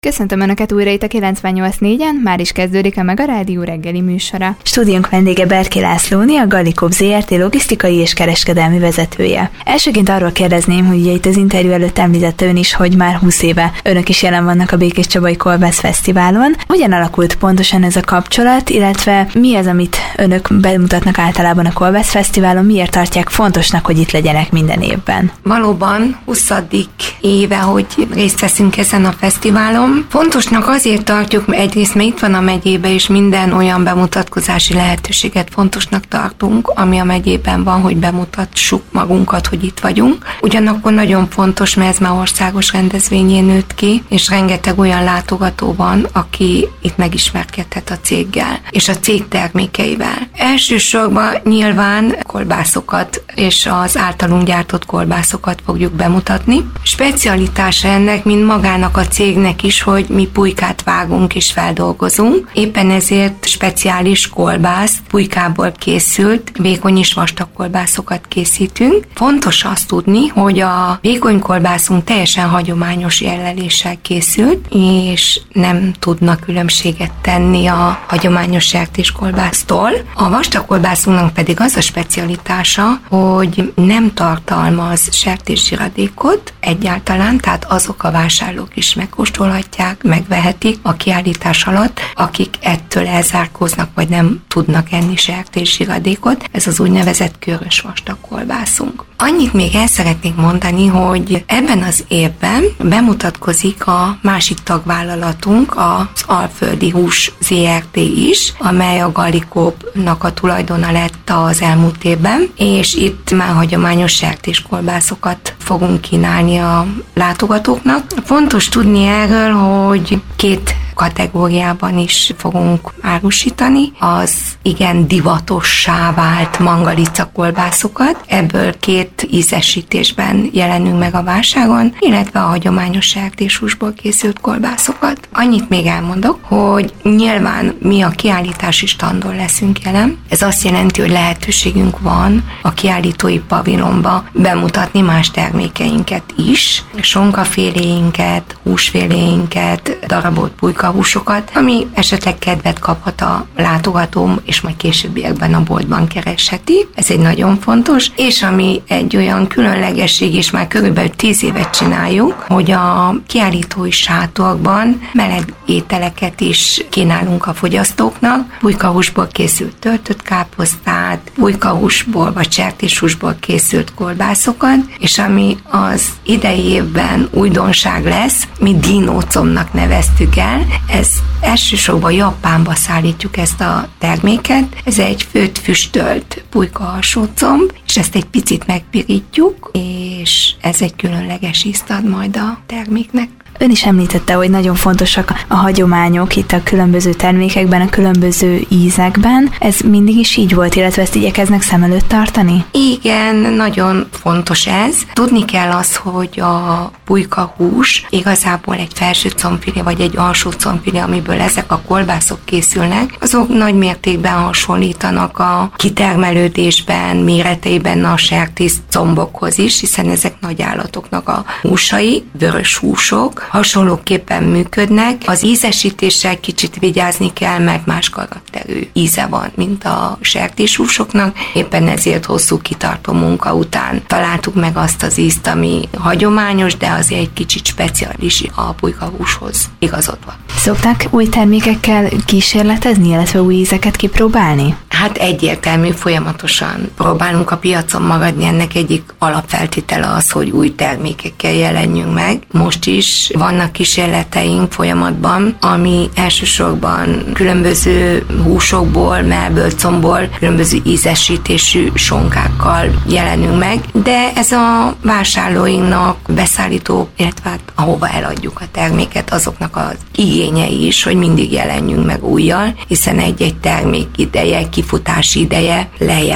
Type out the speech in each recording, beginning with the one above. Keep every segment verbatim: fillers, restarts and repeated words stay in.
Köszöntöm Önöket újra itt a kilencvennyolc négyen, már is kezdődik a meg a rádió reggeli műsora. Stúdiónk vendége Berki Lászlóni, a Gallikop zé er té logisztikai és kereskedelmi vezetője. Elsőként arról kérdezném, hogy ugye itt az interjú előtt említette ön is, hogy már húsz éve önök is jelen vannak a Békéscsabai Kolbász Fesztiválon. Hogyan alakult pontosan ez a kapcsolat, illetve mi az, amit önök bemutatnak általában a Kolbász Fesztiválon, miért tartják fontosnak, hogy itt legyenek minden évben? Valóban huszadik éve, hogy részt veszünk ezen a fesztiválon. Fontosnak azért tartjuk, egyrészt mert itt van a megyébe, és minden olyan bemutatkozási lehetőséget fontosnak tartunk, ami a megyében van, hogy bemutassuk magunkat, hogy itt vagyunk. Ugyanakkor nagyon fontos, mert ez már országos rendezvényén nőtt ki, és rengeteg olyan látogató van, aki itt megismerkedhet a céggel, és a cég termékeivel. Elsősorban nyilván kolbászokat és az általunk gyártott kolbászokat fogjuk bemutatni. Specialitása ennek, mint magának a cégnek is, hogy mi pulykát vágunk és feldolgozunk. Éppen ezért speciális kolbász, pulykából készült, vékony és vastag kolbászokat készítünk. Fontos azt tudni, hogy a vékony kolbászunk teljesen hagyományos jelleléssel készült, és nem tudnak különbséget tenni a hagyományos sertéskolbásztól. A vastag kolbászunknak pedig az a specialitása, hogy nem tartalmaz sertészsiradékot egyáltalán, tehát azok a vásárlók is megkóstolhatják, megvehetik a kiállítás alatt, akik ettől elzárkóznak, vagy nem tudnak enni sertészsiradékot. Ez az úgynevezett körös vastag kolbászunk. Annyit még el szeretnék mondani, hogy ebben az évben bemutatkozik a másik tagvállalatunk, az Alföldi Hús zé er té is, amely a Gallikopnak a tulajdona lett az elmúlt évben, és itt már hagyományos sertéskolbászokat fogunk kínálni a látogatóknak. Fontos tudni erről, hogy két kategóriában is fogunk árusítani, az igen divatossá vált mangalica kolbászokat, ebből két ízesítésben jelenünk meg a vásáron, illetve a hagyományos sertéshúsból készült kolbászokat. Annyit még elmondok, hogy nyilván mi a kiállítási standon leszünk jelen, ez azt jelenti, hogy lehetőségünk van a kiállítói pavilonba bemutatni más termékeinket is, sonkaféléinket, húsféléinket, darabolt pulykahúsokat, ami esetleg kedvet kaphat a látogatóm, és majd későbbiekben a boltban keresheti. Ez egy nagyon fontos, és ami egy olyan különlegesség, és már körülbelül tíz évet csináljuk, hogy a kiállítói sátorban meleg ételeket is kínálunk a fogyasztóknak, pulykahúsból készült töltött káposztát, pulykahúsból vagy sertéshúsból készült kolbászokat, és ami az idei évben újdonság lesz, mi dinócomnak neveztük el, ez elsősorban Japánba szállítjuk ezt a terméket, ez egy főtt füstölt pulykaharsócomb, és ezt egy picit megpirítjuk, és ez egy különleges ízt ad majd a terméknek. Ön is említette, hogy nagyon fontosak a hagyományok itt a különböző termékekben, a különböző ízekben. Ez mindig is így volt, illetve ezt igyekeznek szem előtt tartani? Igen, nagyon fontos ez. Tudni kell az, hogy a pulykahús igazából egy felső combfilé vagy egy alsó combfilé, amiből ezek a kolbászok készülnek, azok nagy mértékben hasonlítanak a kitermelődésben, méreteiben a sertész combokhoz is, hiszen ezek nagy állatoknak a húsai, vörös húsok, hasonlóképpen működnek. Az ízesítéssel kicsit vigyázni kell, mert más karakterű íze van, mint a sertéshúsoknak. Éppen ezért hosszú kitartó munka után találtuk meg azt az ízt, ami hagyományos, de azért egy kicsit speciális a pulykahúshoz igazodva. Szokták új termékekkel kísérletezni, illetve új ízeket kipróbálni? Hát egyértelmű, folyamatosan próbálunk a piacon maradni, ennek egyik alapfeltétele az, hogy új termékekkel jelenjünk meg. Most is vannak kísérleteink folyamatban, ami elsősorban különböző húsokból, mellből, combból, különböző ízesítésű sonkákkal jelenünk meg, de ez a vásárlóinknak, beszállító, illetve hát, ahova eladjuk a terméket, azoknak az igényei is, hogy mindig jelenjünk meg újjal, hiszen egy-egy termék ideje, kifutási ideje lejár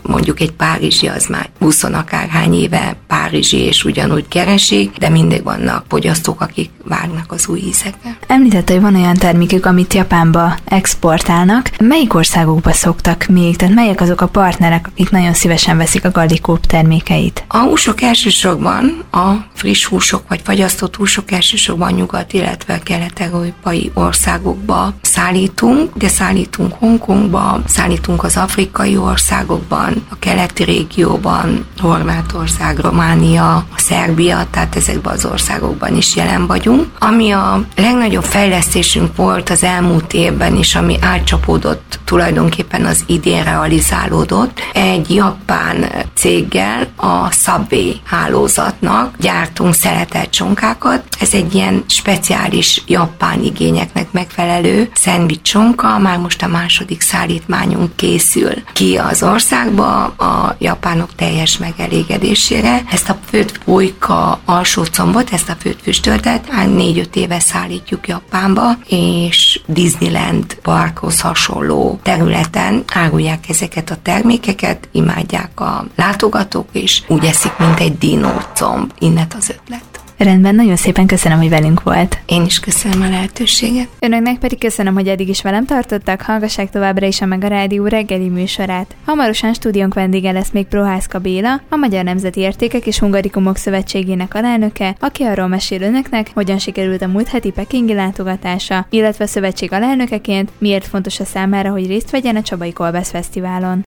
mondjuk egy párizsi az már húsz akárhány éve párizsi, és ugyanúgy keresik, de mindig vannak fogyasztók, akik várnak az új ízekre. Említette, hogy van olyan termékük, amit Japánba exportálnak. Melyik országokba szoktak még? Tehát melyek azok a partnerek, akik nagyon szívesen veszik a Gallicoop termékeit? A húsok elsősorban, a friss húsok vagy fagyasztott húsok elsősorban nyugat, illetve kelet-európai országokba szállítunk, de szállítunk Hongkongba, szállítunk az afrikai országokban, a keleti régióban, Horvátország, Románia, a Szerbia, tehát ezekben az országokban is jelen vagyunk. Ami a legnagyobb fejlesztésünk volt az elmúlt évben is, ami átcsapódott tulajdonképpen az idén realizálódott, egy japán céggel, a Subway hálózatnak gyártunk szeletelt csonkákat. Ez egy ilyen speciális japán igényeknek megfelelő szendvics csonka, már most a második szállítmányunk készül ki az országba a japánok teljes megelégedésére. Ezt a főtt pulyka alsó combot, ezt a főtt füstöltet már négy-öt éve szállítjuk Japánba, és Disneyland parkhoz hasonló területen árulják ezeket a termékeket, imádják a látogatók, és úgy eszik, mint egy dinócomb. Innen az ötlet. Rendben, nagyon szépen köszönöm, hogy velünk volt. Én is köszönöm a lehetőséget. Önöknek pedig köszönöm, hogy eddig is velem tartottak, hallgassák továbbra is a Mega Rádió reggeli műsorát. Hamarosan stúdiónk vendége lesz még Prohászka Béla, a Magyar Nemzeti Értékek és Hungarikumok Szövetségének alelnöke, aki arról mesél önöknek, hogyan sikerült a múlt heti pekingi látogatása, illetve a szövetség alelnökeként miért fontos a számára, hogy részt vegyen a Csabai Kolbász Fesztiválon.